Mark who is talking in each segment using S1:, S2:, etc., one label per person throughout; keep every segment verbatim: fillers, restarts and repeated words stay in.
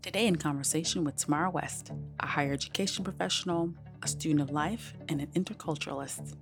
S1: Today, in conversation with Tamara West, a higher education professional, a student of life, and an interculturalist.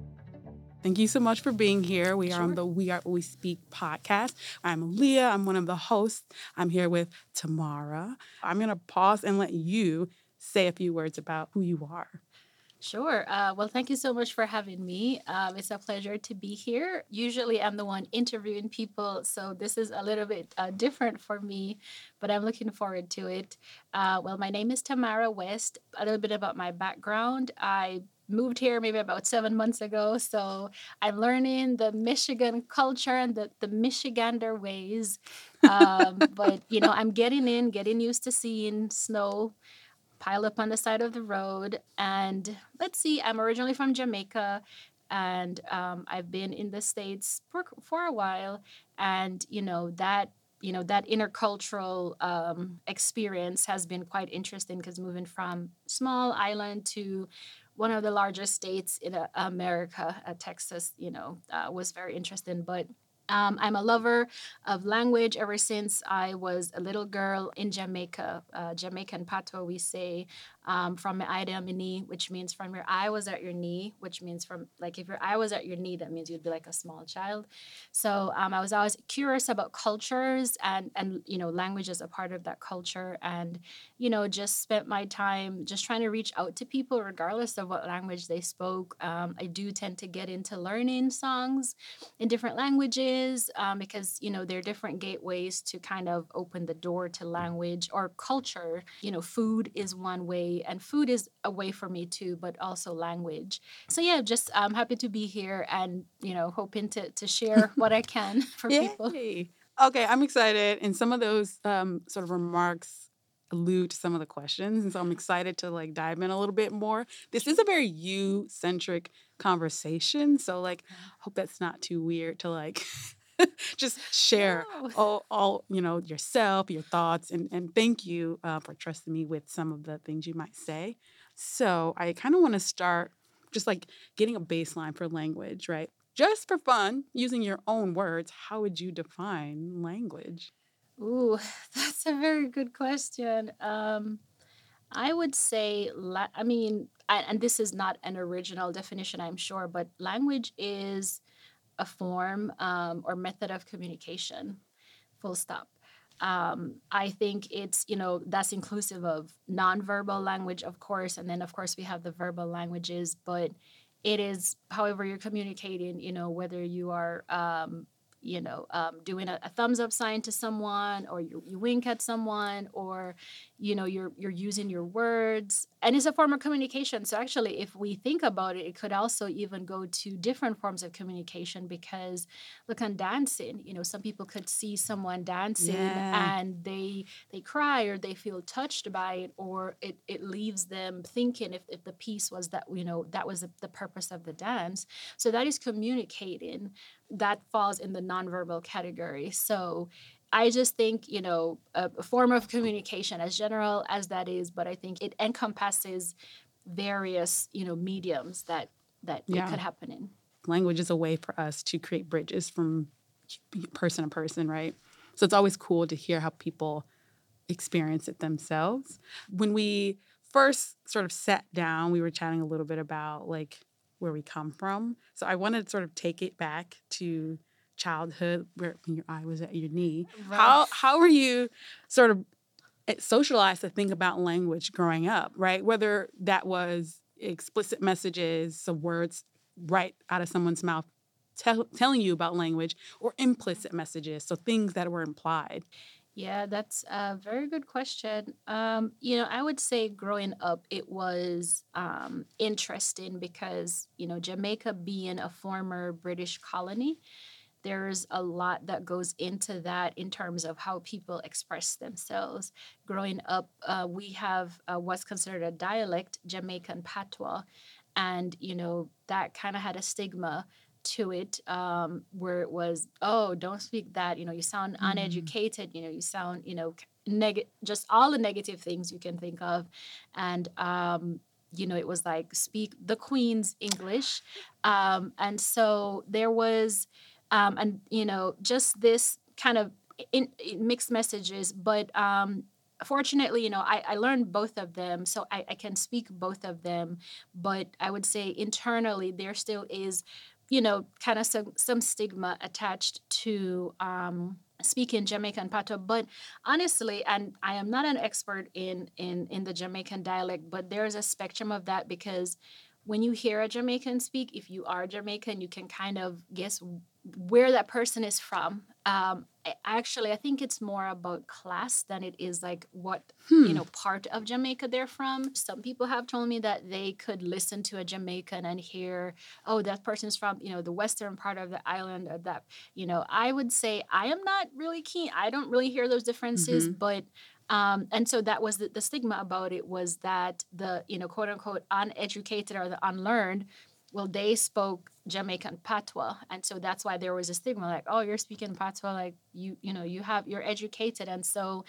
S1: Thank you so much for being here. We are on
S2: Sure.
S1: the We Are What We Speak podcast. I'm Leah. I'm one of the hosts. I'm here with Tamara. I'm going to pause and let you say a few words about who you are.
S2: Sure. Uh, well, thank you so much for having me. Um, it's a pleasure to be here. Usually, I'm the one interviewing people, so this is a little bit uh, different for me, but I'm looking forward to it. Uh, well, my name is Tamara West. A little bit about my background. I moved here maybe about seven months ago, so I'm learning the Michigan culture and the, the Michigander ways. Um, but, you know, I'm getting in, getting used to seeing snow pile up on the side of the road. And let's see, I'm originally from Jamaica, and um, I've been in the States for, for a while. And, you know, that you know that intercultural um, experience has been quite interesting because moving from small island to one of the largest states in uh, America, uh, Texas, you know, uh, was very interesting. But um, I'm a lover of language ever since I was a little girl in Jamaica. Uh, Jamaican patois, we say, um, from my eye down my knee, which means from your eye was at your knee, which means from, like, if your eye was at your knee, that means you'd be like a small child. So um, I was always curious about cultures and, and, you know, language as a part of that culture. And, you know, just spent my time just trying to reach out to people regardless of what language they spoke. Um, I do tend to get into learning songs in different languages um, because you know there are different gateways to kind of open the door to language or culture. You know, food is one way, and food is a way for me too, but also language. So yeah, just I'm happy to be here, and you know, hoping to to share what I can for people.
S1: Yay. Okay, I'm excited. And some of those um, sort of remarks allude to some of the questions. And so I'm excited to like dive in a little bit more. This is a very you centric conversation. So, like, hope that's not too weird to like just share
S2: No.
S1: all, all, you know, yourself, your thoughts. And, and thank you uh, for trusting me with some of the things you might say. So, I kind of want to start just like getting a baseline for language, right? Just for fun, using your own words, how would you define language?
S2: Ooh, that's a very good question. Um, I would say, la- I mean, I, and this is not an original definition, I'm sure, but language is a form um, or method of communication, full stop. Um, I think it's, you know, that's inclusive of nonverbal language, of course. And then, of course, we have the verbal languages, but it is however you're communicating, you know, whether you are, um, you know, um, doing a, a thumbs up sign to someone, or you, you wink at someone, or you know, you're you're using your words, and it's a form of communication. So actually, if we think about it, it could also even go to different forms of communication because look on dancing, you know, some people could see someone dancing
S1: Yeah.
S2: and they they cry or they feel touched by it, or it, it leaves them thinking if, if the piece was that, you know, that was the, the purpose of the dance. So that is communicating. That falls in the nonverbal category. So I just think, you know, a, a form of communication, as general as that is, but I think it encompasses various, you know, mediums that that it
S1: Yeah.
S2: could happen in.
S1: Language is a way for us to create bridges from person to person, right? So it's always cool to hear how people experience it themselves. When we first sort of sat down, we were chatting a little bit about like where we come from. So I wanted to sort of take it back to childhood where when your eye was at your knee.
S2: Right.
S1: How how were you sort of socialized to think about language growing up, right? Whether that was explicit messages, so words right out of someone's mouth tell, telling you about language, or implicit messages, so things that were implied.
S2: Yeah, that's a very good question. Um, you know, I would say growing up, it was um, interesting because, you know, Jamaica being a former British colony, there's a lot that goes into that in terms of how people express themselves. Growing up, uh, we have uh, what's considered a dialect, Jamaican patois, and you know that kind of had a stigma to it, um, where it was, oh, don't speak that. You know, you sound
S1: Mm.
S2: uneducated. You know, you sound, you know, neg- just all the negative things you can think of, and um, you know, it was like speak the Queen's English, um, and so there was um, and you know just this kind of in, in mixed messages, but um, fortunately, you know, I, I learned both of them, so I, I can speak both of them. But I would say internally, there still is, you know, kind of some, some stigma attached to um, speaking Jamaican patois. But honestly, and I am not an expert in, in, in the Jamaican dialect, but there's a spectrum of that because when you hear a Jamaican speak, if you are Jamaican, you can kind of guess where that person is from. Um, I- actually, I think it's more about class than it is like what,
S1: Hmm.
S2: you know, part of Jamaica they're from. Some people have told me that they could listen to a Jamaican and hear, oh, that person's from, you know, the western part of the island or that, you know, I would say I am not really keen. I don't really hear those differences,
S1: Mhm.
S2: but um, and so that was the, the stigma about it was that the, you know, quote unquote uneducated or the unlearned, well, they spoke Jamaican patois. And so that's why there was a stigma like, oh, you're speaking patois, like you, you know, you have, you're educated. And so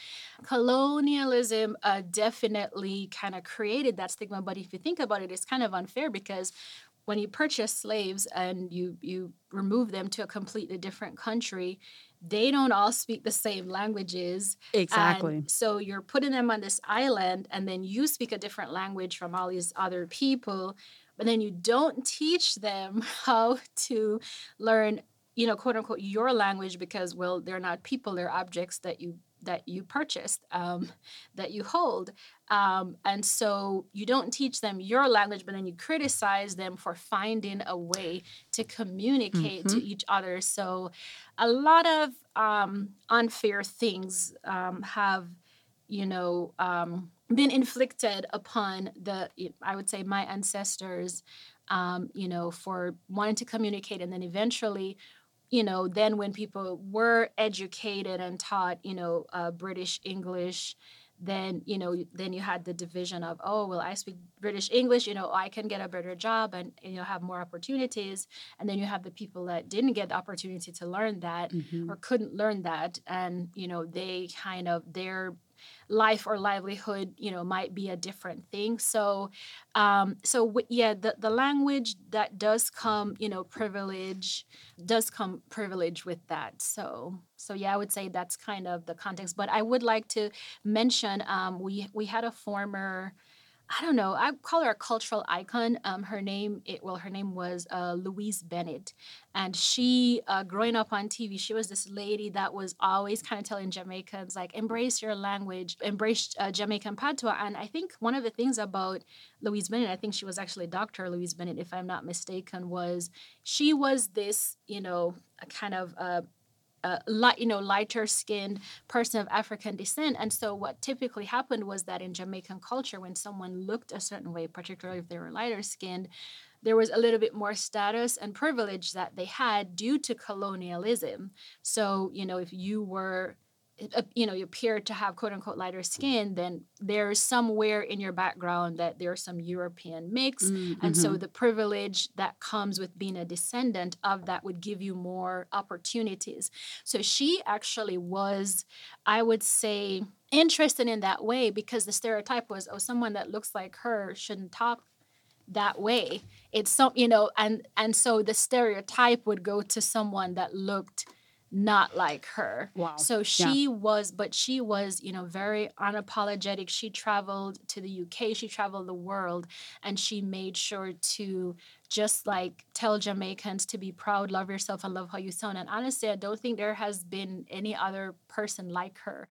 S2: colonialism uh, definitely kind of created that stigma. But if you think about it, it's kind of unfair because when you purchase slaves and you you remove them to a completely different country, they don't all speak the same languages.
S1: Exactly.
S2: And so you're putting them on this island and then you speak a different language from all these other people, but then you don't teach them how to learn, you know, quote unquote, your language because, well, they're not people, they're objects that you that you purchased, um, that you hold. Um, and so you don't teach them your language, but then you criticize them for finding a way to communicate to
S1: Mhm.
S2: each other. So a lot of um, unfair things um, have, you know, um, been inflicted upon the, I would say, my ancestors, um, you know, for wanting to communicate. And then eventually, you know, then when people were educated and taught, you know, uh, British English, then, you know, then you had the division of, oh, well, I speak British English, you know, I can get a better job and, you know, have more opportunities. And then you have the people that didn't get the opportunity to learn that
S1: Mhm.
S2: or couldn't learn that. And, you know, they kind of, their life or livelihood, you know, might be a different thing. So, um, so w- yeah, the, the language that does come, you know, privilege does come privilege with that. So, so yeah, I would say that's kind of the context. But I would like to mention, um, we we had a former, I don't know, I call her a cultural icon. Um, her name, it, well, her name was uh, Louise Bennett. And she, uh, growing up on T V, she was this lady that was always kind of telling Jamaicans, like, embrace your language, embrace uh, Jamaican patois. And I think one of the things about Louise Bennett, I think she was actually Doctor Louise Bennett, if I'm not mistaken, was she was this, you know, a kind of uh, uh, light, you know, lighter skinned person of African descent. And so what typically happened was that in Jamaican culture, when someone looked a certain way, particularly if they were lighter skinned, there was a little bit more status and privilege that they had due to colonialism. So, you know, if you were, uh, you know, you appeared to have quote unquote lighter skin, then there's somewhere in your background that there's some European mix.
S1: Mm,
S2: And so
S1: mhm.
S2: the privilege that comes with being a descendant of that would give you more opportunities. So she actually was, I would say, interested in that way because the stereotype was, oh, someone that looks like her shouldn't talk that way. It's some, you know, and and so the stereotype would go to someone that looked not like her.
S1: Wow.
S2: So
S1: Yeah.
S2: she was, but she was, you know, very unapologetic. She traveled to the U K, she traveled the world, and she made sure to just like tell Jamaicans to be proud, love yourself, and love how you sound. And honestly, I don't think there has been any other person like her.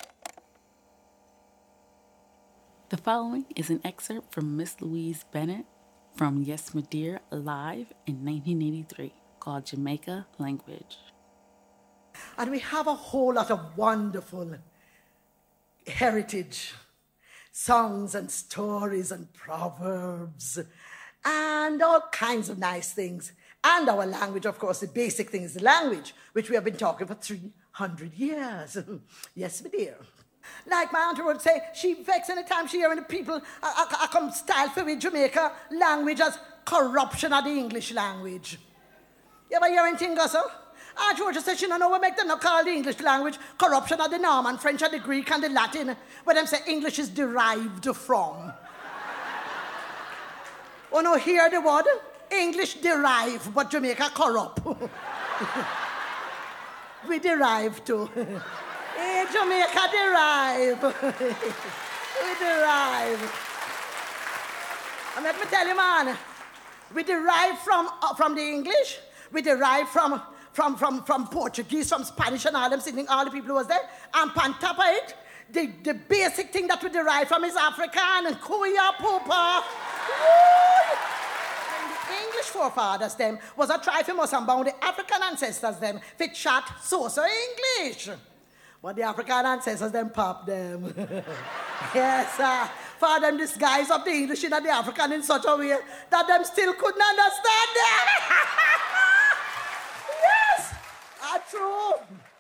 S1: The following is an excerpt from Miss Louise Bennett from Yes My Dear live in nineteen eighty-three called Jamaica Language.
S3: And we have a whole lot of wonderful heritage, songs and stories and proverbs and all kinds of nice things. And our language, of course, the basic thing is the language, which we have been talking for three hundred years. Yes, my dear. Like my auntie would say, she vexed any time she hearing the people, I, I, I come style for with Jamaica language as corruption of the English language. You ever hear anything, Gusso? Aunt Georgia says she don't know what make them not call the English language corruption of the Norman, French, and the Greek, and the Latin, where them say English is derived from. Oh no, hear the word? English derive, but Jamaica corrupt. We derive too. Hey, Jamaica derive. We derive. And let me tell you, man, we derive from uh, from the English. We derive from from from from Portuguese, from Spanish, and all them sitting, all the people who was there. And on top of it, the, the basic thing that we derive from is African and Kuya Pupa. And the English forefathers them was a try for us and bound the African ancestors them fit chat so so English. But the African ancestors them pop them. Yes, sir. For them disguise of the English in the African in such a way that them still couldn't understand them. Yes, that's true.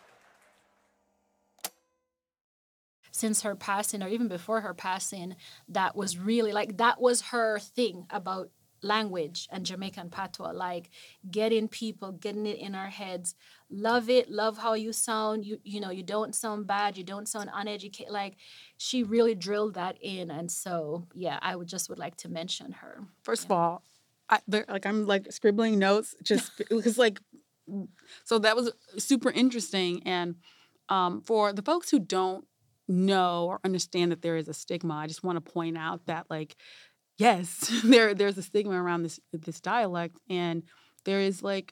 S2: Since her passing, or even before her passing, that was really like, that was her thing about language and Jamaican patois, like getting people, getting it in our heads, love it, love how you sound, you you know, you don't sound bad, you don't sound uneducated, like she really drilled that in. And so, yeah, I would just would like to mention her.
S1: First
S2: yeah.
S1: of all, I, like I'm like scribbling notes just because like, so that was super interesting. And um, for the folks who don't know or understand that there is a stigma, I just want to point out that like, yes, there there's a stigma around this this dialect, and there is like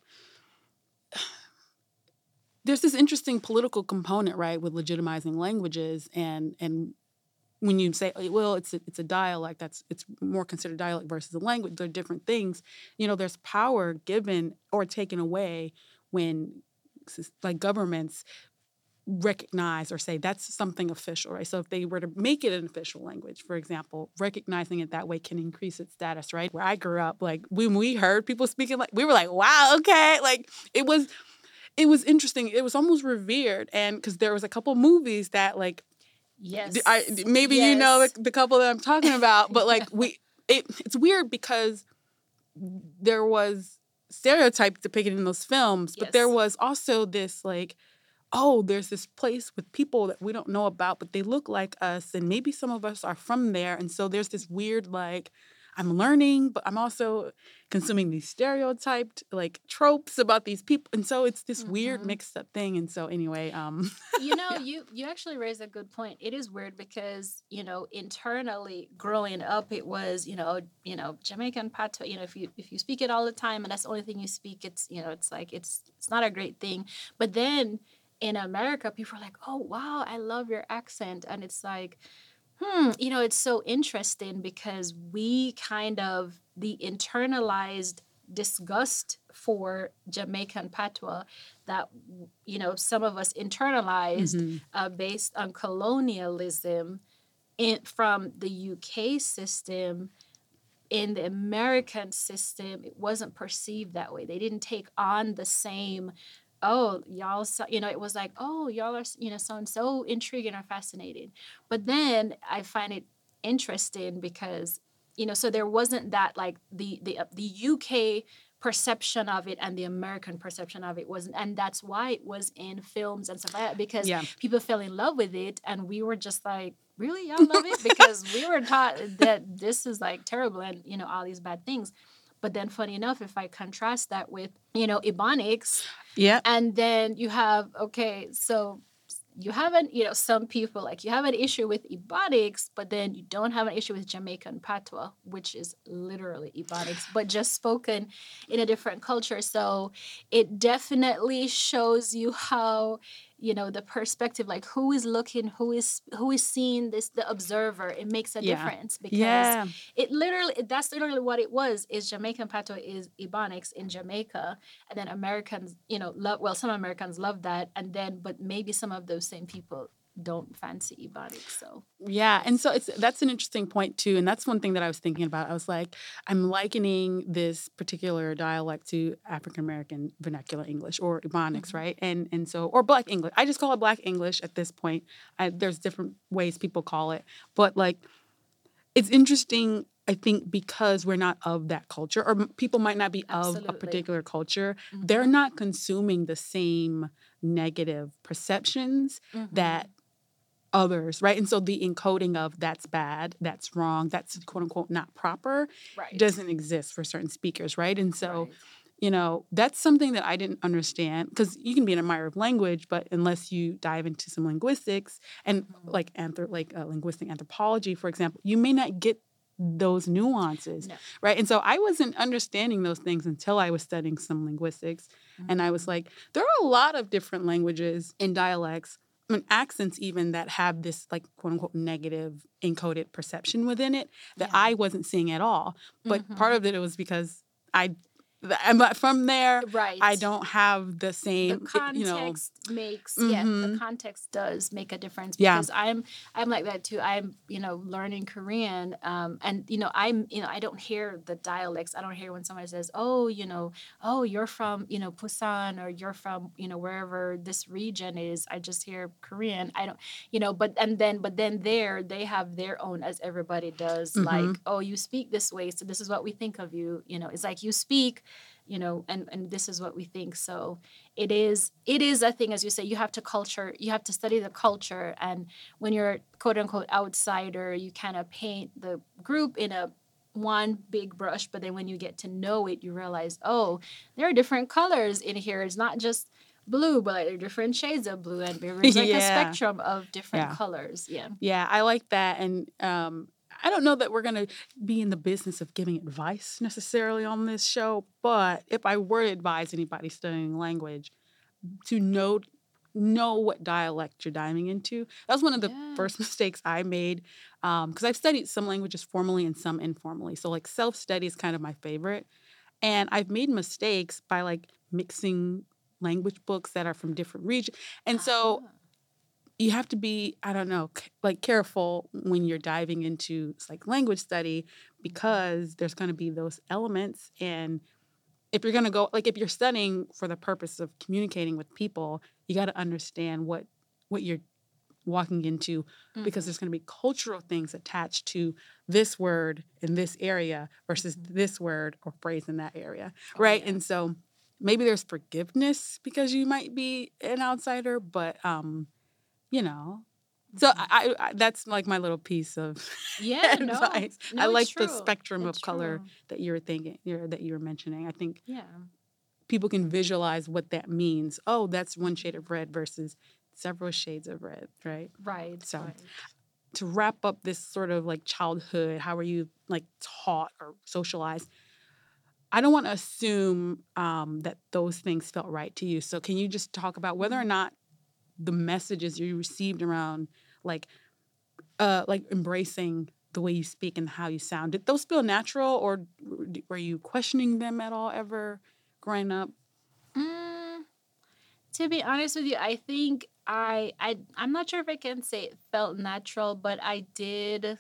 S1: there's this interesting political component, right, with legitimizing languages, and and when you say, well, it's a, it's a dialect, that's it's more considered dialect versus a language, they're different things. You know, there's power given or taken away when like governments recognize or say that's something official, right? So if they were to make it an official language, for example, recognizing it that way can increase its status, right? Where I grew up, like when we heard people speaking, like we were like, wow, okay, like it was, it was interesting. It was almost revered, and because there was a couple movies that, like,
S2: yes,
S1: I maybe
S2: yes.
S1: you know the, the couple that I'm talking about, but like we, it, it's weird because there was stereotypes depicted in those films, but
S2: Yes.
S1: there was also this like, oh, there's this place with people that we don't know about, but they look like us, and maybe some of us are from there. And so there's this weird, like, I'm learning, but I'm also consuming these stereotyped, like, tropes about these people. And so it's this mm-hmm. weird mixed up thing. And so anyway, um,
S2: you know,
S1: yeah.
S2: you you actually raised a good point. It is weird because, you know, internally growing up, it was, you know, you know, Jamaican patois, you know, if you if you speak it all the time and that's the only thing you speak, it's, you know, it's like, it's it's not a great thing. But then in America, people are like, oh, wow, I love your accent. And it's like, hmm, you know, it's so interesting because we kind of, the internalized disgust for Jamaican patois that, you know, some of us internalized mm-hmm. uh, based on colonialism in, from the U K system. In the American system, it wasn't perceived that way. They didn't take on the same, oh, y'all, you know, it was like, oh, y'all are, you know, sound so intriguing or fascinating. But then I find it interesting because, you know, so there wasn't that like the the uh, the U K perception of it and the American perception of it wasn't, and that's why it was in films and stuff like that, because yeah. people fell in love with it, and we were just like, really, y'all love it? Because we were taught that this is like terrible and, you know, all these bad things. But then funny enough, if I contrast that with, you know, Ebonics,
S1: yeah,
S2: and then you have, okay, so you have an, you know, some people, like you have an issue with Ebonics, but then you don't have an issue with Jamaican patois, which is literally Ebonics, but just spoken in a different culture. So it definitely shows you how, you know, the perspective, like who is looking, who is who is seeing this, the observer, it makes a yeah. difference because yeah. it literally, that's literally what it was, is Jamaican patois is Ebonics in Jamaica, and then Americans, you know, love, well, some Americans love that, and then, but maybe some of those same people don't fancy Ebonics, so.
S1: Yeah, and so it's that's an interesting point too, and that's one thing that I was thinking about. I was like, I'm likening this particular dialect to African American vernacular English or Ebonics, mm-hmm. right? And and so or Black English. I just call it Black English at this point. I, there's different ways people call it, but like, it's interesting. I think because we're not of that culture, or people might not be Absolutely. Of a particular culture, mm-hmm. they're not consuming the same negative perceptions mm-hmm. that others, right? And so the encoding of that's bad, that's wrong, that's quote unquote not proper,
S2: right.
S1: doesn't exist for certain speakers, right? And so right. you know, that's something that I didn't understand because you can be an admirer of language, but unless you dive into some linguistics and
S2: Mm-hmm.
S1: like anthrop- like uh, linguistic anthropology, for example, you may not get those nuances,
S2: No.
S1: right? And so I wasn't understanding those things until I was studying some linguistics, and I was
S2: Mm-hmm.
S1: like, there are a lot of different languages and dialects and accents even that have this like quote unquote negative encoded perception within it that
S2: Yeah.
S1: I wasn't seeing at all. But
S2: Mm-hmm.
S1: part of it was because I and but from there,
S2: Right.
S1: I don't have the
S2: The
S1: same, you know.
S2: context makes yeah the
S1: hmm
S2: context does make a difference
S1: Yeah.
S2: because i'm i'm like that too. I'm you know learning Korean, um and you know i'm you know I don't hear the dialects. I don't hear when somebody says, oh, you know oh, you're from you know Busan, or you're from you know wherever this region is. I just hear Korean. I don't you know but and then but then there they have their own, as everybody does,
S1: hmm
S2: like, oh, you speak this way, so this is what we think of you. You know it's like you speak, you know and and this is what we think. So it is it is a thing, as you say. You have to culture you have to study the culture, and when you're quote unquote outsider, you kind of paint the group in a one big brush, but then when you get to know it, you realize, oh, there are different colors in here. It's not just blue, but like there are different shades of blue, and there's like a
S1: yeah.
S2: spectrum of different
S1: Yeah.
S2: colors. Yeah.
S1: Yeah, I like that. And um, I don't know that we're going to be in the business of giving advice necessarily on this show, but if I were to advise anybody studying language to know know what dialect you're diving into, that was one of the
S2: Yeah.
S1: first mistakes I made because I've studied some languages formally and some informally. So like self-study is kind of my favorite. And I've made mistakes by like mixing language books that are from different regions. And so
S2: Ah.
S1: you have to be, I don't know, c- like careful when you're diving into like language study because there's going to be those elements. And if you're going to go, like if you're studying for the purpose of communicating with people, you got to understand what what you're walking into because
S2: Mhm.
S1: there's going to be cultural things attached to this word in this area versus
S2: Mhm.
S1: this word or phrase in that area,
S2: Oh,
S1: right?
S2: yeah.
S1: And so maybe there's forgiveness because you might be an outsider, but um you know. So
S2: Mhm.
S1: I, I that's like my little piece of
S2: Yeah, no.
S1: advice. I
S2: No, it's
S1: like the
S2: true.
S1: spectrum
S2: It's
S1: of color
S2: true.
S1: that you were thinking, you're, that you were mentioning. I think
S2: Yeah.
S1: people can visualize what that means. Oh, that's one shade of red versus several shades of red, right?
S2: Right.
S1: So
S2: Right.
S1: to wrap up this sort of like childhood, how are you like taught or socialized? I don't want to assume um, that those things felt right to you. So can you just talk about whether or
S2: Mhm.
S1: not the messages you received around like uh like embracing the way you speak and how you sound, did those feel natural or w- were you questioning them at all ever growing up?
S2: Mm, to be honest with you, I think I I I'm not sure if I can say it felt natural, but I did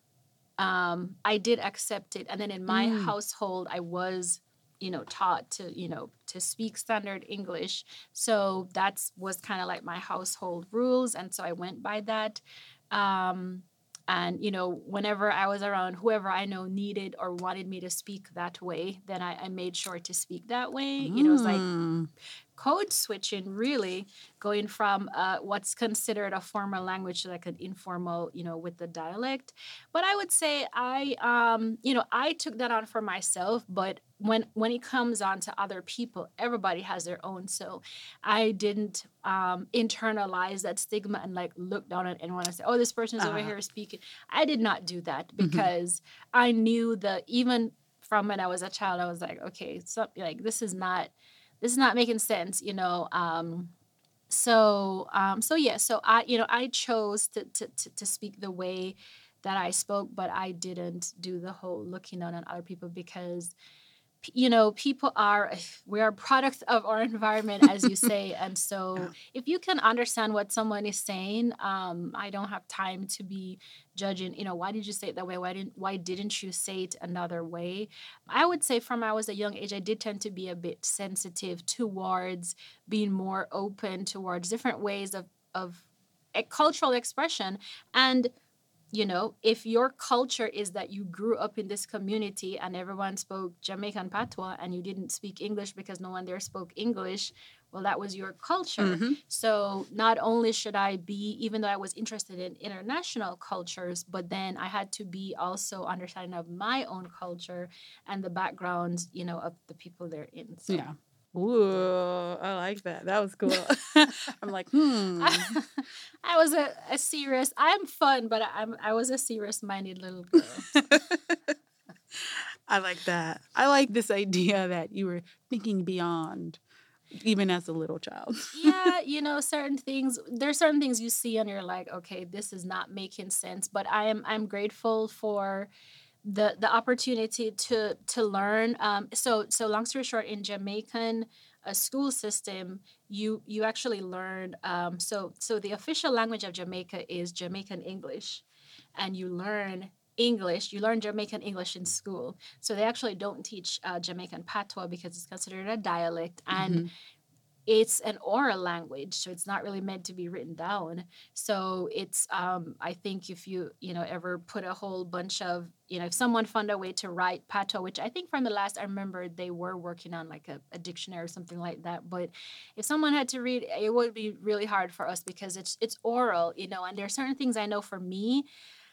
S2: um I did accept it. And then in my
S1: Mm.
S2: household, I was you know taught to you know to speak standard English. So that's was kind of like my household rules, and so I went by that. um and you know whenever I was around whoever I know needed or wanted me to speak that way, then i, I made sure to speak that way. You know it's like
S1: Mm.
S2: code switching, really, going from uh, what's considered a formal language to like an informal, you know with the dialect. But I would say I um you know I took that on for myself. But when when it comes on to other people, everybody has their own. So I didn't um internalize that stigma and like look down at anyone and say, oh, this person is over
S1: Uh,
S2: here speaking. I did not do that
S1: mhm.
S2: because I knew that even from when I was a child, I was like, okay, so like this is not this is not making sense, you know. Um, so um, so yeah, so I you know I chose to, to to to speak the way that I spoke, but I didn't do the whole looking down on other people because p- you know people are we are products of our environment, as you say. And so
S1: Yeah.
S2: if you can understand what someone is saying, um I don't have time to be judging, you know why did you say it that way, why didn't why didn't you say it another way. I would say from I was a young age, I did tend to be a bit sensitive towards being more open towards different ways of of e- cultural expression. And you know, if your culture is that you grew up in this community and everyone spoke Jamaican patois and you didn't speak English because no one there spoke English, well, that was your culture.
S1: Mm-hmm.
S2: So not only should I be, even though I was interested in international cultures, but then I had to be also understanding of my own culture and the backgrounds, you know, of the people they're in. So.
S1: Yeah. Ooh, I like that. That was cool. I'm like, hmm.
S2: I, I was a, a serious. I'm fun, but I'm I was a serious minded little girl.
S1: I like that. I like this idea that you were thinking beyond, even as a little child.
S2: Yeah, you know, certain things. There's certain things you see and you're like, okay, this is not making sense. But I am I'm grateful for the the opportunity to to learn. Um, so so long story short, in Jamaican uh, school system, you you actually learn. Um, so so the official language of Jamaica is Jamaican English, and you learn English. You learn Jamaican English in school. So they actually don't teach uh, Jamaican patois because it's considered a dialect, and
S1: Mm-hmm.
S2: it's an oral language, so it's not really meant to be written down. So it's um I think if you you know ever put a whole bunch of, you know if someone found a way to write patois, which I think from the last I remember they were working on like a, a dictionary or something like that, but if someone had to read, it would be really hard for us because it's it's oral, you know and there are certain things I know. For me,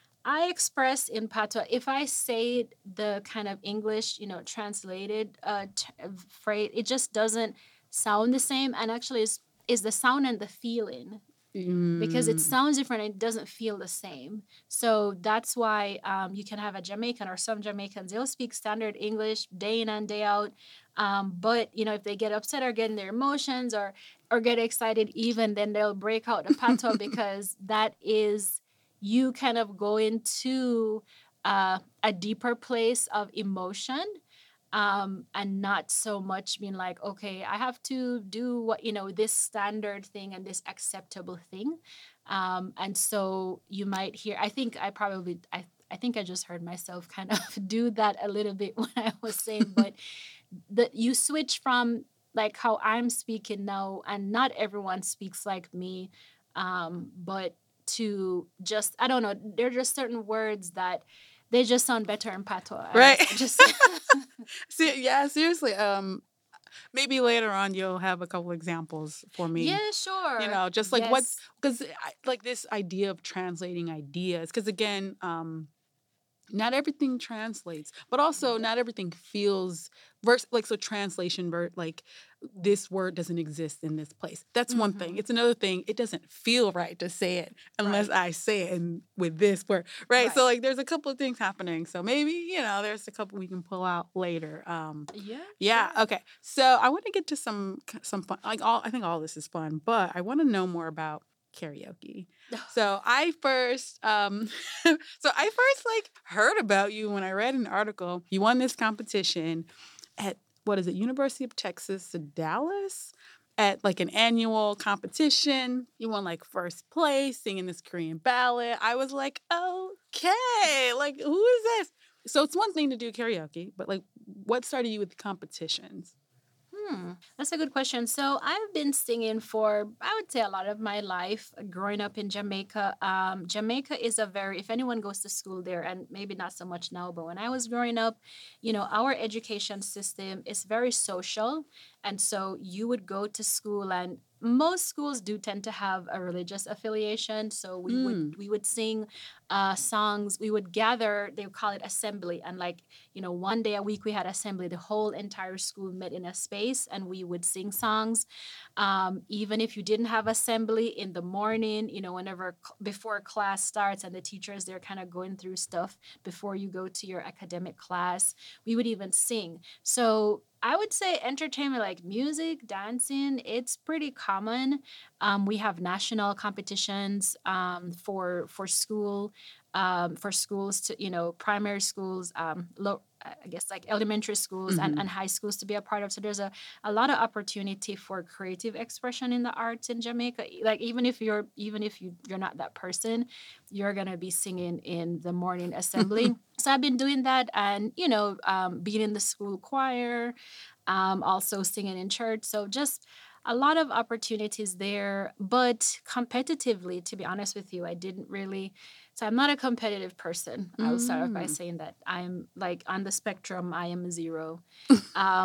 S2: I express in patois. If I say the kind of English, you know, translated uh, t- phrase, it just doesn't sound the same. And actually, is is the sound and the feeling, because it
S1: Mm.
S2: sounds different and it doesn't feel the same. So that's why um, you can have a Jamaican or some Jamaicans. They'll speak standard English day in and day out. Um, but you know, if they get upset or get in their emotions or or get excited, even then they'll break out the patois because that is you kind of go into uh, a deeper place of emotion, um, and not so much being like, okay, I have to do what, you know, this standard thing and this acceptable thing. Um, and so you might hear, I think I probably, I, I think I just heard myself kind of do that a little bit when I was saying, but the, you switch from like how I'm speaking now, and not everyone speaks like me, um, but to just, I don't know, there are just certain words that they just sound better in patois. I
S1: Right.
S2: guess. I just
S1: See, yeah, seriously. Um, maybe later on you'll have a couple examples for me.
S2: Yeah, sure.
S1: You know, just like what's
S2: Yes.
S1: because like this idea of translating ideas. Because again, um, not everything translates, but also not everything feels verse like so translation ver- like this word doesn't exist in this place. That's one thing.
S2: Mhm.
S1: It's another thing. It doesn't feel right to say it unless
S2: Right.
S1: I say it in, with this word, right? So
S2: Right.
S1: like there's a couple of things happening. So maybe you know there's a couple we can pull out later. Um,
S2: Yeah.
S1: yeah.
S2: Sure.
S1: Okay. So I want to get to some some fun. Like all, I think all this is fun, but I want to know more about karaoke. So I first, um, so I first like heard about you when I read an article. You won this competition at what is it, University of Texas, Dallas, at like an annual competition. You won like first place singing this Korean ballad. I was like, okay, like who is this? So it's one thing to do karaoke, but like, what started you with competitions?
S2: Hmm, that's a good question. So I've been singing for, I would say, a lot of my life. uh, Growing up in Jamaica, um, Jamaica is a very, if anyone goes to school there, and maybe not so much now, but when I was growing up, you know, our education system is very social, and so you would go to school, and most schools do tend to have a religious affiliation. So we
S1: Mm.
S2: would we would sing uh, songs. We would gather. They would call it assembly, and like you know, one day a week we had assembly. The whole entire school met in a space and we would sing songs. Um, even if you didn't have assembly in the morning, you know, whenever c- before class starts and the teachers, they're kind of going through stuff before you go to your academic class, we would even sing. So I would say entertainment like music, dancing, it's pretty common. Um, we have national competitions um, for for school, um, for schools to, you know, primary schools, um, low, I guess like elementary schools and,
S1: Mhm.
S2: and high schools to be a part of. So there's a, a lot of opportunity for creative expression in the arts in Jamaica. Like even if you're even if you, you're not that person, you're gonna be singing in the morning assembly. So I've been doing that and, you know, um, being in the school choir, um, also singing in church. So just a lot of opportunities there, but competitively, to be honest with you, I didn't really. So I'm not a competitive person. I will start off by
S1: Mm.
S2: saying that I'm like on the spectrum. I am a zero. Um,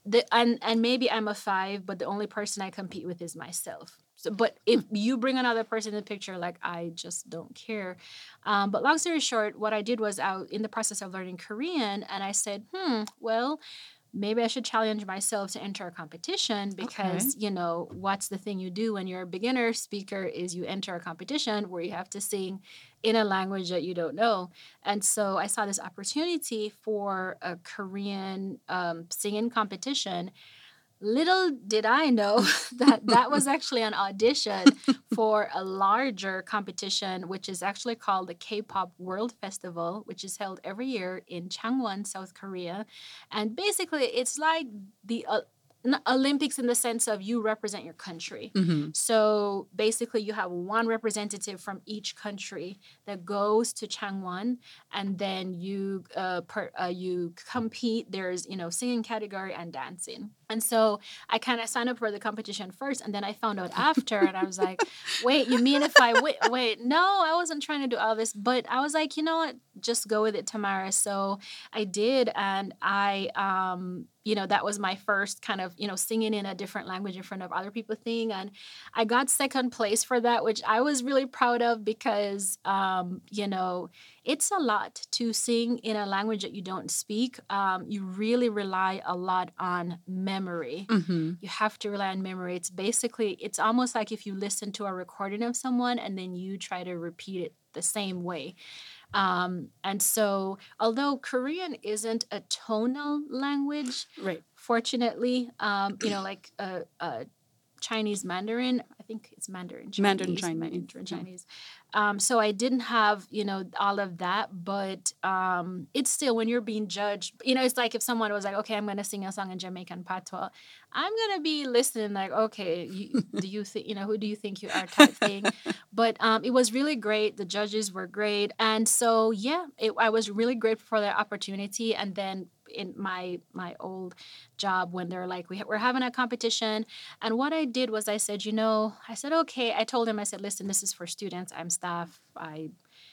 S2: the and and maybe I'm a five, but the only person I compete with is myself. So, but if you bring another person in the picture, like I just don't care. Um, but long story short, what I did was out in the process of learning Korean, and I said, hmm, well, maybe I should challenge myself to enter a competition because,
S1: Okay.
S2: you know, what's the thing you do when you're a beginner speaker is you enter a competition where you have to sing in a language that you don't know. And so I saw this opportunity for a Korean um, singing competition. Little did I know that that was actually an audition for a larger competition, which is actually called the K-pop World Festival, which is held every year in Changwon, South Korea. And basically, it's like the uh, n- Olympics in the sense of you represent your country.
S1: Hmm.
S2: So basically, you have one representative from each country that goes to Changwon, and then you uh, per, uh, you compete. There's you know singing category and dancing. And so I kind of signed up for the competition first, and then I found out after, and I was like, "Wait, you mean if I wait? Wait, no, I wasn't trying to do all this." But I was like, you know what? Just go with it, Tamara. So I did, and I, um, you know, that was my first kind of, you know, singing in a different language in front of other people thing, and I got second place for that, which I was really proud of because, um, you know, it's a lot to sing in a language that you don't speak. Um, you really rely a lot on memory.
S1: Hmm.
S2: You have to rely on memory. It's basically, it's almost like if you listen to a recording of someone and then you try to repeat it the same way. Um, and so, although Korean isn't a tonal language,
S1: Right.
S2: fortunately, um, you know, like uh, uh, Chinese Mandarin. I think it's Mandarin Chinese.
S1: Mandarin Chinese.
S2: Mandarin
S1: Yeah.
S2: Chinese. Um, so I didn't have, you know, all of that, but um, it's still when you're being judged, you know, it's like if someone was like, okay, I'm going to sing a song in Jamaican patois, I'm going to be listening like, okay, you, do you think, you know, who do you think you are type thing. But um, it was really great. The judges were great. And so, yeah, it, I was really grateful for that opportunity. And then in my my old job when they're like, we ha- we're having a competition. And what I did was I said, you know, I said, okay. I told him, I said, listen, this is for students. I'm staff. I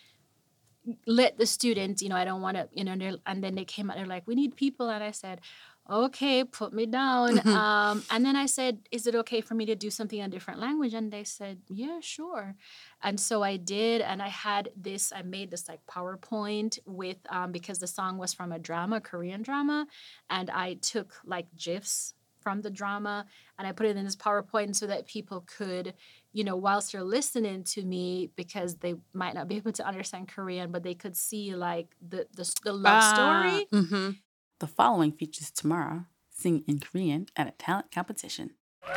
S2: let the students, you know, I don't want to, you know, they're- and then they came out, they're like, we need people. And I said, okay, put me down. Um, and then I said, is it okay for me to do something in a different language? And they said, yeah, sure. And so I did. And I had this, I made this like PowerPoint with, um, because the song was from a drama, Korean drama. And I took like GIFs from the drama and I put it in this PowerPoint so that people could, you know, whilst they're listening to me, because they might not be able to understand Korean, but they could see like the the, the love story.
S1: Hmm. The following features Tamara sing in Korean at a talent competition.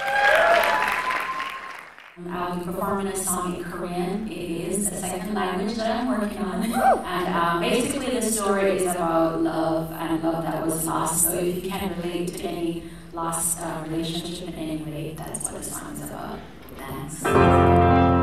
S4: I'll be performing a song in Korean. It is a second language that I'm working on. And um, basically the story is about love and love that was lost. So if you can relate to any lost uh, relationship in any way, that's what the song is about. Thanks.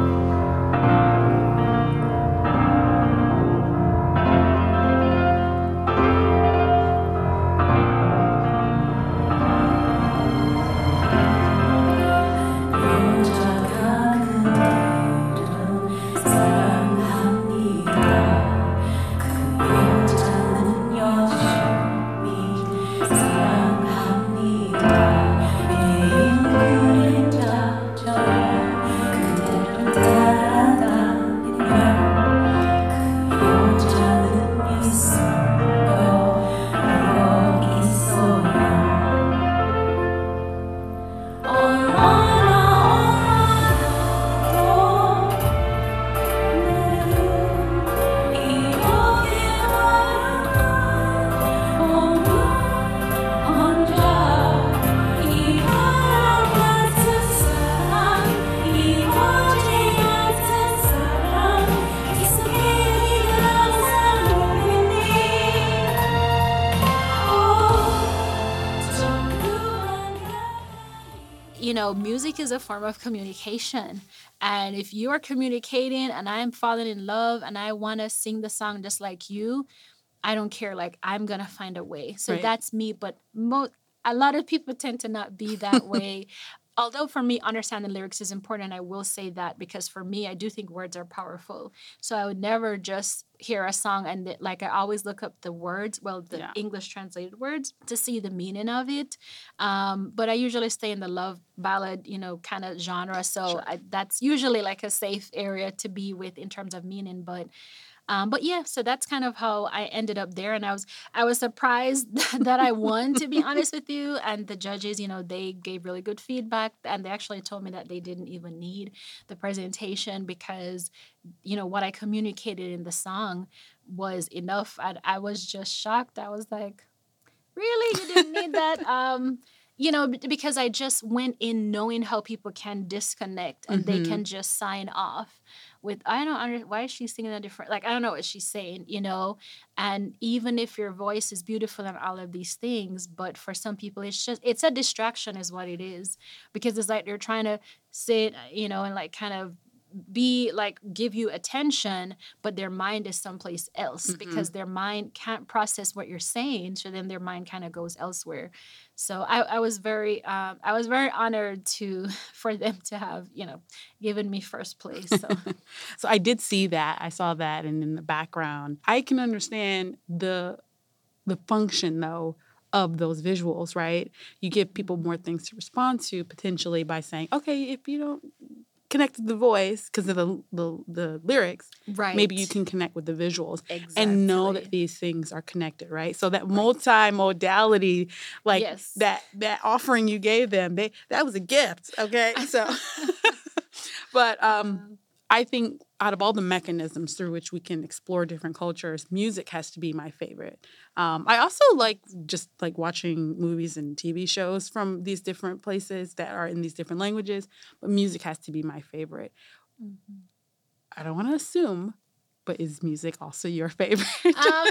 S2: You know, music is a form of communication. And if you are communicating and I'm falling in love and I want to sing the song just like you, I don't care. Like, I'm going to find a way. So
S1: Right.
S2: that's me. But mo- a lot of people tend to not be that way. Although for me, understanding lyrics is important. And I will say that because for me, I do think words are powerful. So I would never just hear a song and it, like I always look up the words, well, the
S1: Yeah.
S2: English translated words to see the meaning of it. Um, but I usually stay in the love ballad, you know, kind of genre. So
S1: Sure.
S2: I, that's usually like a safe area to be with in terms of meaning. But um, but yeah, so that's kind of how I ended up there, and I was I was surprised that I won, to be honest with you. And the judges, you know, they gave really good feedback, and they actually told me that they didn't even need the presentation because, you know, what I communicated in the song was enough. And I was just shocked. I was like, really, you didn't need that? Um, you know, b- because I just went in knowing how people can disconnect and they
S1: Mhm.
S2: can just sign off with, I don't understand, why is she singing a different, like, I don't know what she's saying, you know? And even if your voice is beautiful and all of these things, but for some people, it's just, it's a distraction is what it is. Because it's like they're trying to sit, you know, and like kind of be like give you attention, but their mind is someplace else
S1: Mhm.
S2: because their mind can't process what you're saying, so then their mind kind of goes elsewhere. So I, I was very um, I was very honored to for them to have, you know, given me first place. So
S1: So I did see that. I saw that, and in the background, I can understand the the function though of those visuals, right? You give people more things to respond to potentially by saying, okay, if you don't connect with the voice because of the, the the lyrics,
S2: right,
S1: maybe you can connect with the visuals and know that
S2: exactly.
S1: these things are connected, right? So that
S2: Right.
S1: multimodality, like
S2: Yes.
S1: that that offering you gave them, they that was a gift, okay? So, but um,
S2: Um,
S1: I think out of all the mechanisms through which we can explore different cultures, music has to be my favorite. Um, I also like just like watching movies and T V shows from these different places that are in these different languages, but music has to be my favorite.
S2: mhm.
S1: I don't want to assume, but is music also your favorite?
S2: Um,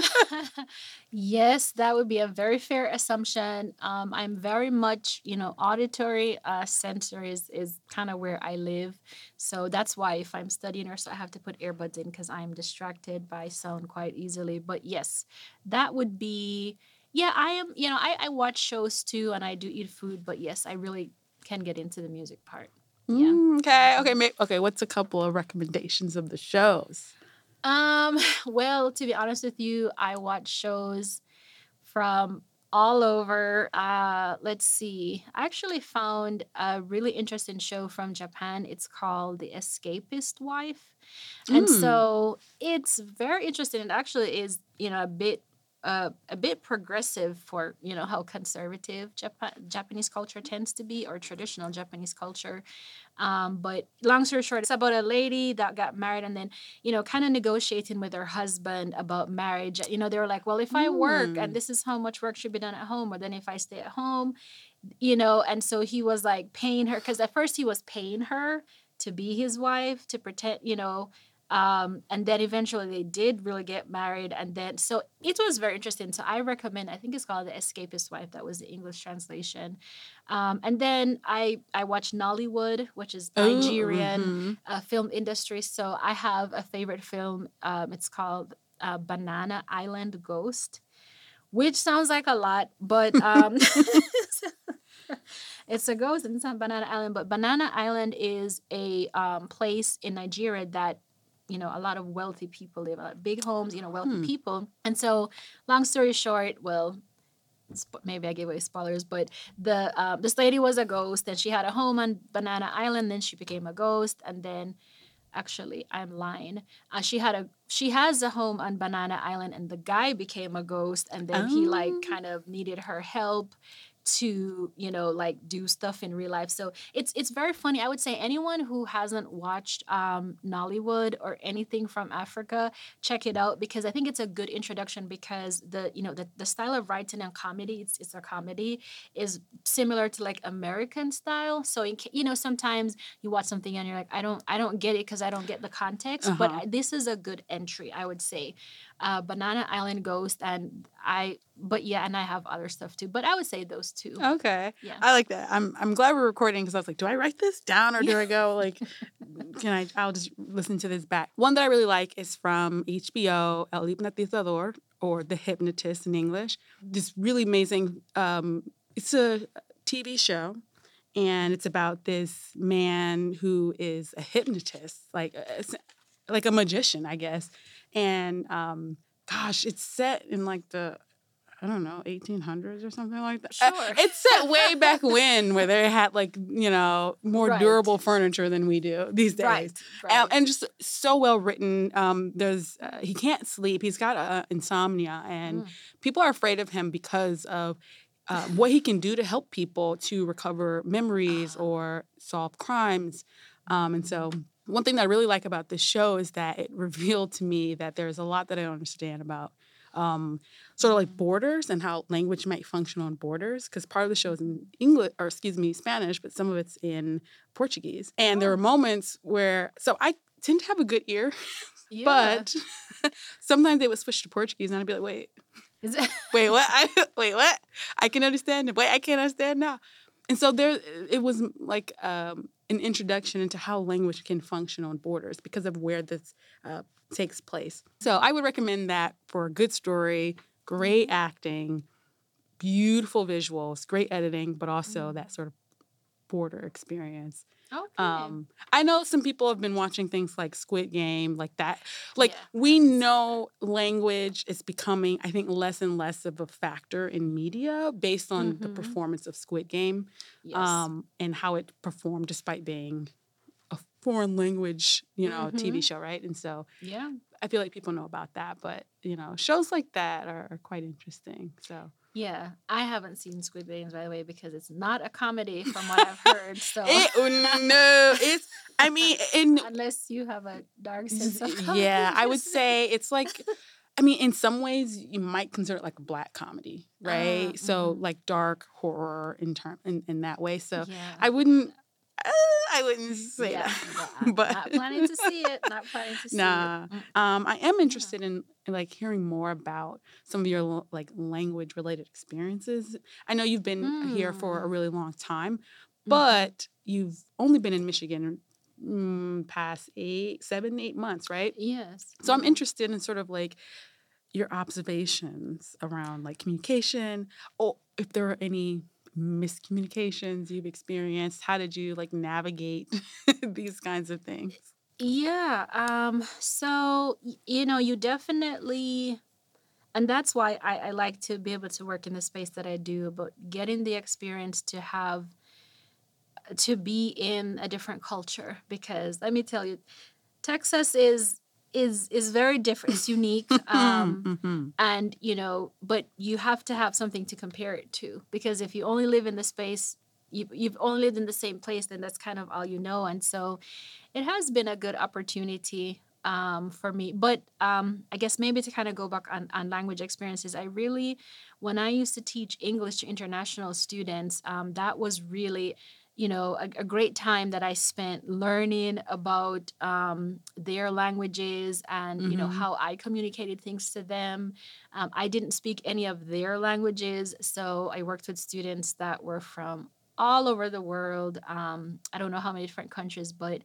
S2: yes, that would be a very fair assumption. Um, I'm very much, you know, auditory uh, sensory is, is kind of where I live. So that's why if I'm studying or so, I have to put earbuds in because I'm distracted by sound quite easily. But yes, that would be, yeah, I am, you know, I, I watch shows too and I do eat food. But yes, I really can get into the music part. Yeah.
S1: Mm, okay, okay, may- okay. What's a couple of recommendations of the shows?
S2: Um, well, to be honest with you, I watch shows from all over. Uh, let's see. I actually found a really interesting show from Japan. It's called The Escapist Wife. And
S1: Mm.
S2: so it's very interesting. It actually is, you know, a bit uh, a bit progressive for, you know, how conservative Japan, Japanese culture tends to be, or traditional Japanese culture. Um, but long story short, it's about a lady that got married and then, you know, kind of negotiating with her husband about marriage. You know, they were like, well, if I work and
S1: Mm.
S2: this is how much work should be done at home, or then if I stay at home, you know, and so he was like paying her because at first he was paying her to be his wife to pretend, you know, um, and then eventually they did really get married. And then, so it was very interesting. So I recommend, I think it's called The Escapist Wife. That was the English translation. Um, and then I, I watched Nollywood, which is
S1: Oh,
S2: Nigerian
S1: mhm.
S2: uh, film industry. So I have a favorite film. Um, it's called uh, Banana Island Ghost, which sounds like a lot, but um, it's a ghost and it's not Banana Island. But Banana Island is a um, place in Nigeria that, you know, a lot of wealthy people live, uh, big homes, you know, wealthy
S1: Hmm.
S2: people. And so, long story short, well, sp- maybe I gave away spoilers, but the um, this lady was a ghost, and she had a home on Banana Island. Then she became a ghost, and then actually, I'm lying. Uh, she had a she has a home on Banana Island, and the guy became a ghost, and then he like
S1: Oh.
S2: kind of needed her help to, you know, like do stuff in real life. So it's it's very funny. I would say anyone who hasn't watched um, Nollywood or anything from Africa, check it out because I think it's a good introduction because the you know the, the style of writing and comedy, it's it's a comedy, is similar to like American style. So in, ca- you know sometimes you watch something and you're like, I don't I don't get it because I don't get the context. But
S1: Uh-huh.
S2: I- this is a good entry, I would say. Uh, Banana Island Ghost, and I but yeah, and I have other stuff too. But I would say those two.
S1: Okay.
S2: Yeah.
S1: I like that. I'm I'm glad we're recording because I was like, do I write this down or do I go like, can I? I'll just listen to this back. One that I really like is from H B O, El Hipnotizador, or The Hypnotist in English. This really amazing. Um, it's a T V show, and it's about this man who is a hypnotist. Like, uh, it's- like a magician, I guess. And um, gosh, it's set in like the I don't know, eighteen hundreds or something like that.
S2: Sure.
S1: Uh, it's set way back when, where they had like, you know, more
S2: Right.
S1: durable furniture than we do these days.
S2: Right, right.
S1: And, and just so well written. Um, there's uh, he can't sleep. He's got uh, insomnia, and
S2: Mm.
S1: people are afraid of him because of uh, what he can do to help people to recover memories
S2: Ah.
S1: or solve crimes. Um, and so one thing that I really like about this show is that it revealed to me that there's a lot that I don't understand about um, sort of like borders and how language might function on borders. Because part of the show is in English, or excuse me, Spanish, but some of it's in Portuguese. And there are moments where, so I tend to have a good ear,
S2: Yeah.
S1: but sometimes they would switch to Portuguese, and I'd be like, wait,
S2: Is it-
S1: wait, what? I, wait, what? I can understand it. Wait, I can't understand now. And so there, it was like um, an introduction into how language can function on borders because of where this uh, takes place. So I would recommend that for a good story, great acting, beautiful visuals, great editing, but also that sort of border experience.
S2: Okay.
S1: Um, I know some people have been watching things like Squid Game, like that. Like
S2: Yeah,
S1: we know language is becoming, I think, less and less of a factor in media based on the
S2: Mhm.
S1: performance of Squid Game,
S2: yes.
S1: um, and how it performed despite being a foreign language, you know, T V
S2: Mhm.
S1: show, right? And so
S2: yeah.
S1: I feel like people know about that, but you know, shows like that are, are quite interesting. So
S2: Yeah. I haven't seen Squid Games, by the way, because it's not a comedy from what I've heard. So
S1: it, no, it's. I mean, in
S2: unless you have a dark sense of comedy.
S1: yeah, I would say it's like, I mean, in some ways you might consider it like a black comedy, right?
S2: Ah,
S1: So
S2: mhm.
S1: like dark horror in term in, in that way. So
S2: Yeah.
S1: I wouldn't, uh, I wouldn't say
S2: yeah.
S1: that.
S2: Well, I'm
S1: But-
S2: not planning to see it. Not planning to see
S1: Nah,
S2: it. Mm.
S1: um, I am interested in, in like hearing more about some of your l- like language related experiences. I know you've been here for a
S2: Hmm.
S1: really long time,
S2: Mhm.
S1: but you've only been in Michigan mm, past eight, seven, eight months, right?
S2: Yes.
S1: So I'm
S2: yeah.
S1: interested in sort of like your observations around like communication, or if there are any miscommunications you've experienced. How did you like navigate these kinds of things?
S2: Yeah. Um, so, y- you know, you definitely, and that's why I, I like to be able to work in the space that I do, but getting the experience to have, to be in a different culture. Because let me tell you, Texas is, is, is very different. It's unique. Um,
S1: Mhm.
S2: and, you know, but you have to have something to compare it to. Because if you only live in the space, you, you've only lived in the same place, then that's kind of all you know. And so, it has been a good opportunity um, for me. But um, I guess maybe to kind of go back on, on language experiences, I really, when I used to teach English to international students, um, that was really, you know, a, a great time that I spent learning about um, their languages and, you know,
S1: Mhm.
S2: how I communicated things to them. Um, I didn't speak any of their languages. So I worked with students that were from all over the world. Um, I don't know how many different countries, but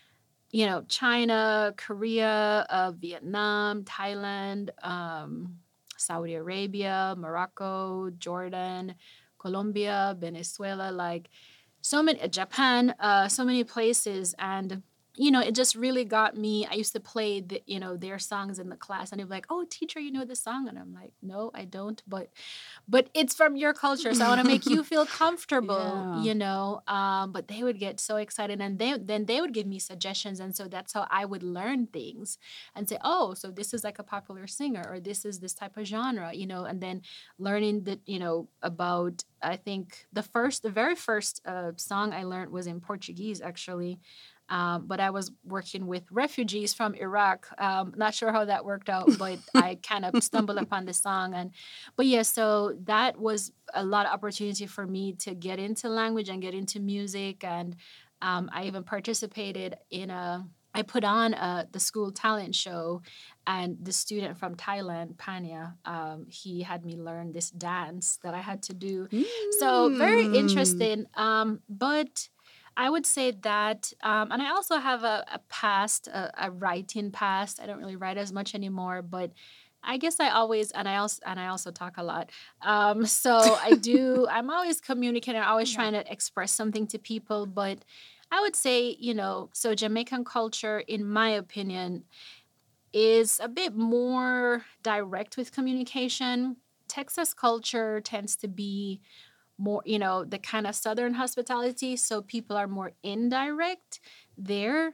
S2: you know, China, Korea, uh, Vietnam, Thailand, um, Saudi Arabia, Morocco, Jordan, Colombia, Venezuela, like so many, uh, Japan, uh, so many places. And, you know, it just really got me. I used to play, the, you know, their songs in the class and they'd be like, oh, teacher, you know this song? And I'm like, no, I don't. But but it's from your culture, so I want to make you feel comfortable,
S1: Yeah.
S2: you know. Um, but they would get so excited, and they then they would give me suggestions, and so that's how I would learn things and say, oh, so this is like a popular singer, or this is this type of genre, you know. And then learning that, you know, about I think the first, the very first uh, song I learned was in Portuguese, actually. Um, but I was working with refugees from Iraq. Um, not sure how that worked out, but I kind of stumbled upon the song. And but yeah, so that was a lot of opportunity for me to get into language and get into music. And um, I even participated in a, I put on a, the school talent show, and the student from Thailand, Panya, um, he had me learn this dance that I had to do. So very
S1: Mm.
S2: interesting. Um, but I would say that, um, and I also have a, a past, a, a writing past. I don't really write as much anymore, but I guess I always, and I also, and I also talk a lot. Um, so I do. I'm always communicating, always
S1: Yeah.
S2: trying to express something to people. But I would say, you know, so Jamaican culture, in my opinion, is a bit more direct with communication. Texas culture tends to be more, you know, the kind of Southern hospitality. So people are more indirect there.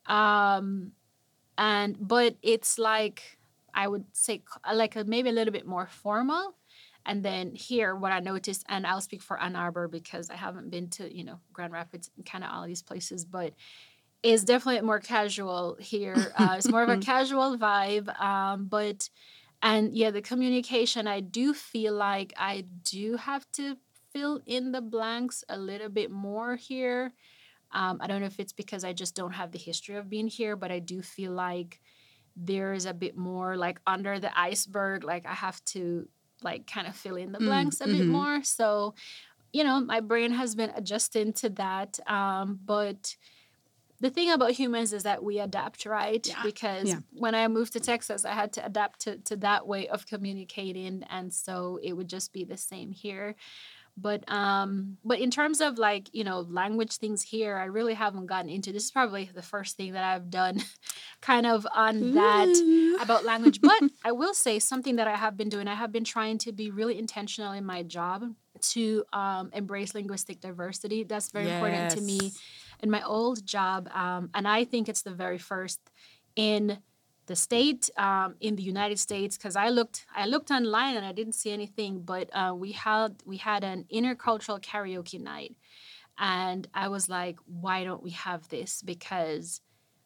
S2: Um, and, but it's like, I would say, like a, maybe a little bit more formal. And then here, what I noticed, and I'll speak for Ann Arbor because I haven't been to, you know, Grand Rapids and kind of all these places, but it's definitely more casual here. Uh, it's more of a casual vibe. Um, but, and yeah, the communication, I do feel like I do have to fill in the blanks a little bit more here. Um, I don't know if it's because I just don't have the history of being here, but I do feel like there is a bit more like under the iceberg. Like I have to like kind of fill in the blanks a bit
S1: mm-hmm.
S2: more. So, you know, my brain has been adjusting to that. Um, but the thing about humans is that we adapt, right?
S1: Yeah.
S2: Because
S1: Yeah.
S2: when I moved to Texas, I had to adapt to, to that way of communicating. And so it would just be the same here. But um, but in terms of like, you know, language things here, I really haven't gotten into this. Is probably the first thing that I've done kind of on that
S1: Ooh.
S2: about language. But I will say something that I have been doing. I have been trying to be really intentional in my job to um, embrace linguistic diversity. That's very important to me
S1: Yes.
S2: in my old job. Um, and I think it's the very first in the state, um, in the United States, because I looked I looked online and I didn't see anything, but uh, we had we had an intercultural karaoke night, and I was like, why don't we have this? Because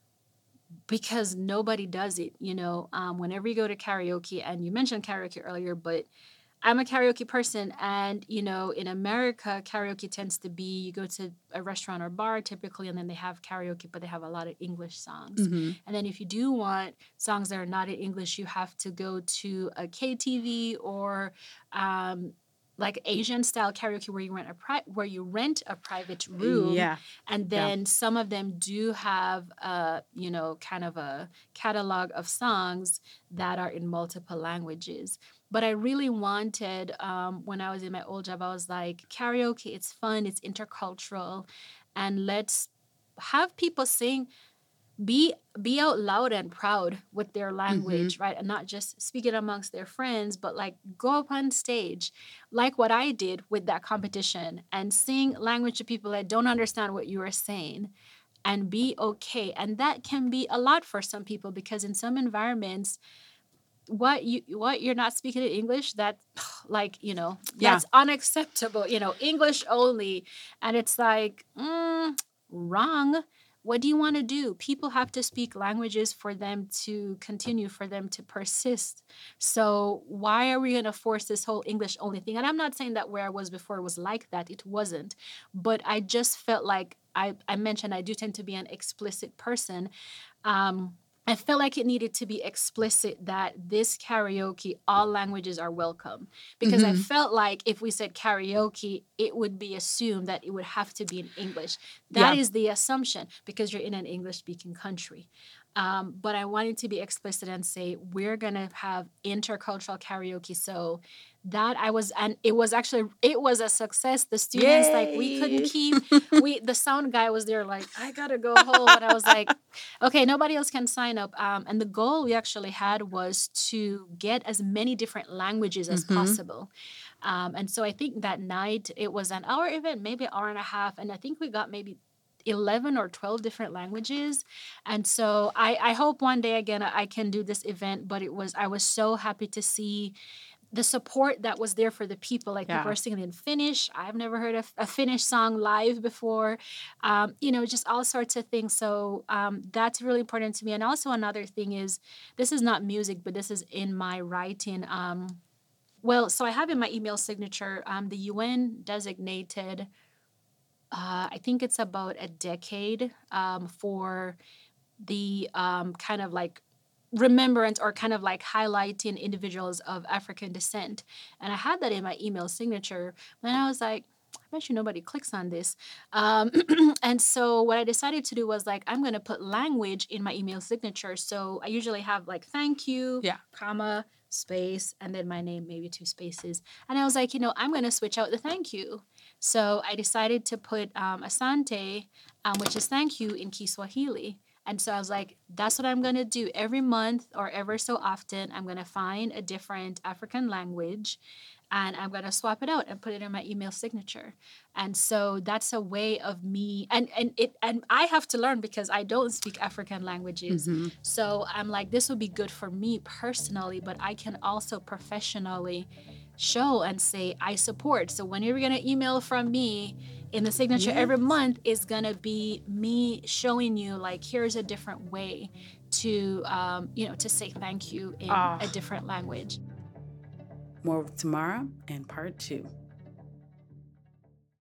S2: because nobody does it, you know. Um, whenever you go to karaoke, and you mentioned karaoke earlier, but I'm a karaoke person, and you know, in America, karaoke tends to be you go to a restaurant or bar typically, and then they have karaoke, but they have a lot of English songs.
S1: Mm-hmm.
S2: And then if you do want songs that are not in English, you have to go to a K T V or um, like Asian style karaoke where you rent a pri- where you rent a private room,
S1: Yeah.
S2: and
S1: Yeah.
S2: then some of them do have a you know kind of a catalog of songs that are in multiple languages. But I really wanted, um, when I was in my old job, I was like, karaoke, it's fun, it's intercultural, and let's have people sing, be be out loud and proud with their language, right? And not just speak it amongst their friends, but like go up on stage, like what I did with that competition, and sing language to people that don't understand what you are saying, and be okay. And that can be a lot for some people because in some environments, what you what you're not speaking in English, that like you know
S1: Yeah.
S2: that's unacceptable, you know English only. And it's like mm, wrong. What do you want to do? People have to speak languages for them to continue, for them to persist. So why are we going to force this whole English only thing? And I'm not saying that where I was before was like that. It wasn't. But I just felt like i i mentioned I do tend to be an explicit person. um I felt like it needed to be explicit that this karaoke, all languages are welcome. Because I
S1: Mhm.
S2: felt like if we said karaoke, it would be assumed that it would have to be in English. That
S1: Yeah.
S2: is the assumption because you're in an English-speaking country. Um, but I wanted to be explicit and say, we're going to have intercultural karaoke. So that I was, and it was actually, it was a success. The students, like, we couldn't
S1: Yay.
S2: keep, we, the sound guy was there like, I got to go home. And I was like, okay, nobody else can sign up. Um, and the goal we actually had was to get as many different languages as
S1: Mhm.
S2: possible. Um, and so I think that night it was an hour event, maybe an hour and a half. And I think we got maybe eleven or twelve different languages. And so I, I hope one day again I can do this event. But it was, I was so happy to see the support that was there for the people. Like people
S1: Yeah.
S2: are singing in Finnish. I've never heard a, a Finnish song live before. Um, you know, just all sorts of things. So um, that's really important to me. And also another thing is, this is not music, but this is in my writing. Um, well, so I have in my email signature, um, the U N designated, uh, I think it's about a decade um, for the um, kind of like remembrance or kind of like highlighting individuals of African descent. And I had that in my email signature. And I was like, I bet you nobody clicks on this. Um, and so what I decided to do was like, I'm going to put language in my email signature. So I usually have like, thank you,
S1: Yeah.
S2: comma, space, and then my name, maybe two spaces. And I was like, you know, I'm going to switch out the thank you. So I decided to put um, asante, um, which is thank you, in Kiswahili. And so I was like, that's what I'm going to do every month or ever so often. I'm going to find a different African language and I'm going to swap it out and put it in my email signature. And so that's a way of me. And, and it and I have to learn because I don't speak African languages.
S1: Mm-hmm.
S2: So I'm like, this would be good for me personally, but I can also professionally show and say, I support. So when you're going to email from me, in the signature
S1: Yes.
S2: every month is going to be me showing you, like, here's a different way to, um, you know, to say thank you in
S1: Ah.
S2: a different language.
S1: More with Tamara and part two.